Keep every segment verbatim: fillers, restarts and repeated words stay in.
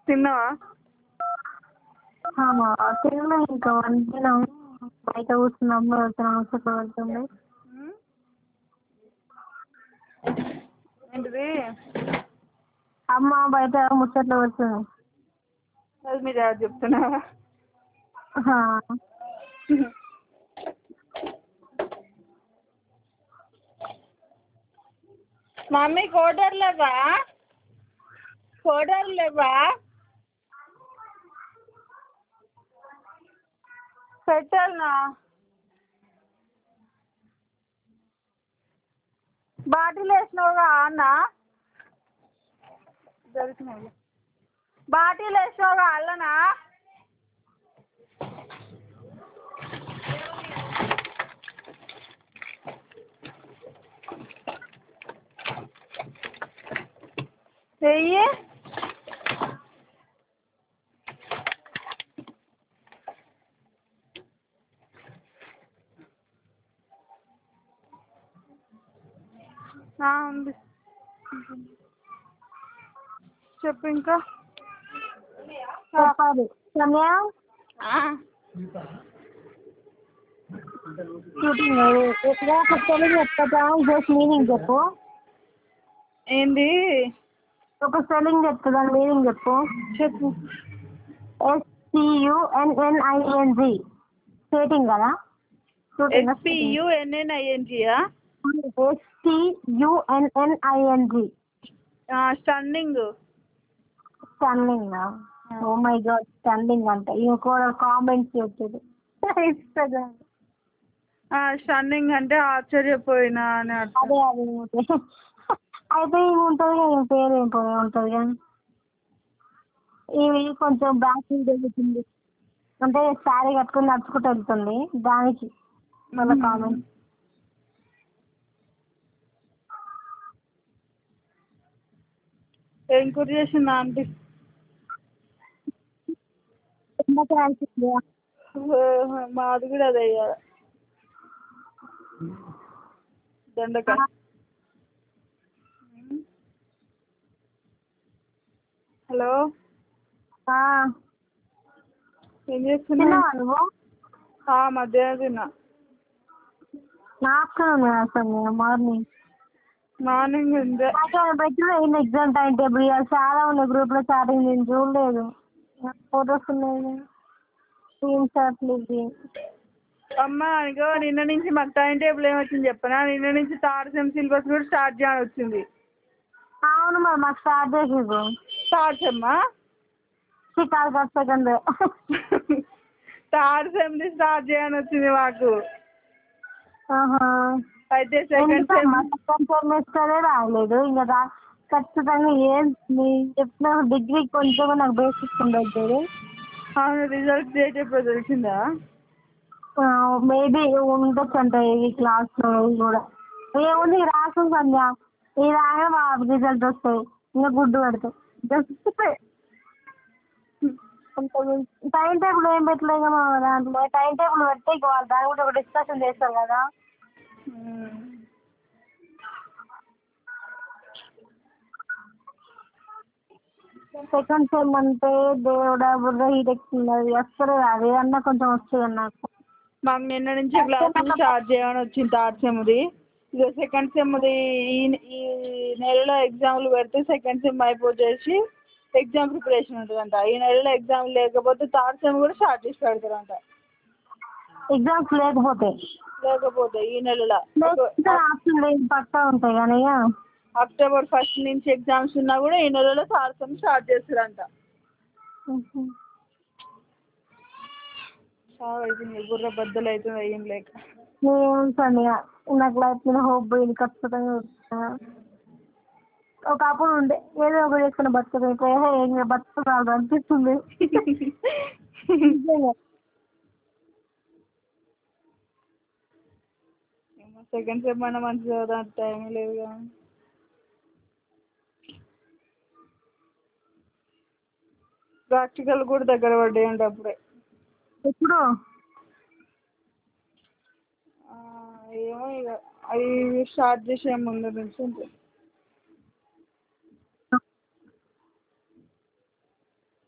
తిన్నావా? తిన్నా ఇంకా వండినాము బయట కూర్చున్నాము ముచ్చట పడుతుంది. ఏంటిది? అమ్మ బయట ముచ్చట్లు పడుతుంది. అది మీ డాడీ చెప్తున్నావా? మమ్మీ కోటర్ లేవా? కోటర్ లేవా? పెట్టాలనా? బాటిల్ వేసినావుగా అన్న? దొరికినాయి. బాటిల్ వేసినావుగా అల్లనా? వెయ్యి ఉంది. చెప్పు ఇంకా. చెప్పాలి సమయ స్పెల్లింగ్ చెప్తా జస్ట్ మీనింగ్ చెప్పు. ఏంది? ఒక స్పెల్లింగ్ చెప్తా దాని మీనింగ్ చెప్పు. చెప్పు. ఎస్పియుఎన్ఎన్ఐఎన్జి స్టేటింగ్ కదా? ఎస్పియుఎన్ఎన్ఐఎన్జియా? ఎస్పియుఎన్ఎన్ఐఎన్జి stunning. Stunning. Oh my God stunning అంటే ఇంకో కామెంట్స్ వచ్చేది. స్టన్నింగ్ అంటే ఆశ్చర్యపోయినా అని అర్థం. అదే అదే అయితే ఇవి ఉంటుంది కదా పేరు ఏం ఉంటుంది కానీ ఇవి కొంచెం బ్యాక్ జరుగుతుంది అంటే శారీ కట్టుకుని నడుచుకుంటూ వెళ్తుంది దానికి మళ్ళీ కామెంట్. ఏం కూర చేసిందా ఆంటీ? మాది కూడా అదే ఇయ్యాల దొండకాయ. హలో ఏం చేస్తున్నావు? నువ్వు మధ్యాహ్నం తిన్నా. ఆఫ్టర్నూన్ అసలు మార్నింగ్ మార్నింగ్ ఉందే. పెట్టిన ఎగ్జామ్ టైం టేబుల్ చాలా ఉన్నాయి గ్రూప్ లో చాటింగ్ నేను చూడలేదు. ఫొటోస్ ఉన్నాయి స్క్రీన్ షాట్లు ఇవి. అమ్మ ఇగో నిన్న నుంచి మాకు టైం టేబుల్ ఏమొచ్చింది చెప్పనా? నిన్న నుంచి థర్డ్ సెమ్ సిలబస్ కూడా స్టార్ట్ చేయని వచ్చింది. అవును మరి మాకు స్టార్ట్ చేసేది థర్డ్ సెమ్మా? కాదు కాదు సెకండ్. థర్డ్ సెమ్ది స్టార్ట్ చేయని వచ్చింది మాకు. అయితే సెకండ్ సెకండ్ సెమ్ సెమిస్టరే రాలేదు ఇంకా ఖచ్చితంగా ఏం చెప్పిన డిగ్రీ కొంచెం నాకు బేసిక్స్ ఉండదు. అవును రిజల్ట్ డేట్ ఎప్పుడు తెలిసిందా? మేబీ ఉండొచ్చు అంట ఈ క్లాస్లో కూడా. ఏముంది రాసం సంధ్య ఈ రాగా మా రిజల్ట్ వస్తాయి ఇంకా గుడ్డు పడతాయి. జస్ట్ టైం టేబుల్ ఏం పెట్టలేదు మా దాంట్లో. టైం టేబుల్ పెడితే ఇక వాళ్ళు దాని కూడా ఒక డిస్కషన్ చేస్తారు కదా. సెకండ్ సెమ్ అంటే దేవుడా బుర్ర హీట్ ఎక్కుతున్నది అసలు అదేదన్నా కొంచెం వస్తుంది నాకు. మాకు నిన్న నుంచి క్లాసులు స్టార్ట్ చేయని వచ్చింది థర్డ్ సెమ్ది. ఇక సెకండ్ సెమ్ది ఈ ఈ నెలలో ఎగ్జామ్లు పెడితే సెకండ్ సెమ్ అయిపోచేసి ఎగ్జామ్ ప్రిపరేషన్ ఉంటుందంట. ఈ నెలలో ఎగ్జామ్ లేకపోతే థర్డ్ సెమ్ కూడా స్టార్ట్ చేసి పెడతారంట. ఎగ్జామ్స్ లేకపోతే లేకపోతే ఈ నెలలో పక్కా ఉంటాయి కానీ అక్టోబర్ ఫస్ట్ నుంచి ఎగ్జామ్స్ ఉన్నా కూడా ఈ నెలలో థర్డ్ సెమ్ స్టార్ట్ చేస్తారంట. చాలా అవుతుంది బుర్ర బద్దలు అవుతుంది ఏం లేక. ఏముంటుంది నాకు లైఫ్ మీద హోప్ పోయింది ఖచ్చితంగా. ఒకప్పుడు ఉండే ఏదో ఒకటి చేసుకుని బతుకుపోతే ఏం బతుకురాదు అనిపిస్తుంది. సెకండ్ సెమ్ అయినా మంచిగా చదువుదాం టైం లేదుగా. ప్రాక్టికల్ కూడా దగ్గర పడ్డాయండి అప్పుడే. ఎప్పుడు? ఏమో ఇక అవి స్టార్ట్ చేసే ముందు నుంచి ఉంటుంది.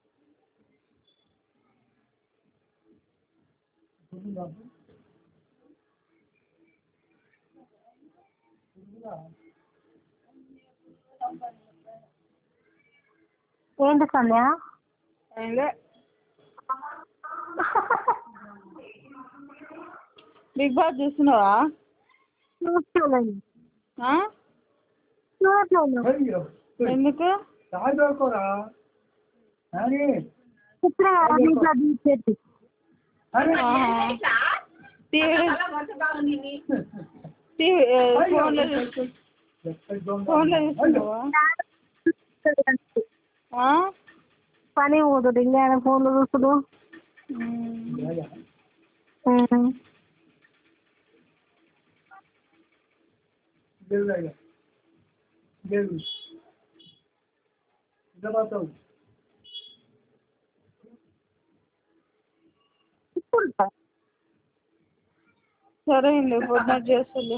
ఏంటి సంధ్య? ఏంలే. బిగ్ బాస్ చూస్తున్నావా? చూసుకోలేదు. ఆ? చూడట్లేదు. ఎందుకు? ఇప్పుడే కదా దీంట్లో తీసేది. ఫోన్లో ఫోన్లో చూస్తున్నావా? పని పోతుంది ఇంకా ఫోన్లో చూస్తుడు. సరే అండి పొద్దున చేస్తలే.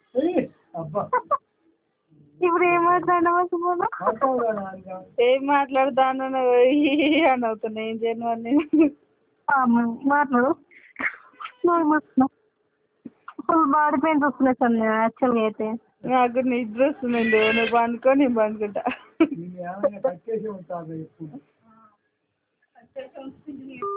ఇప్పుడు ఏం మాట్లాడవచ్చు? ఏం మాట్లాడతాను అని అవుతున్నా. ఏం చేయను అని మాట్లాడు. ఫుల్ బాడీ పెయిన్స్ వస్తున్నాయి సార్ యాక్చువల్గా అయితే. నాకు నిద్ర వస్తుందండి. నువ్వు పండుకో, నేను పండుకుంటా.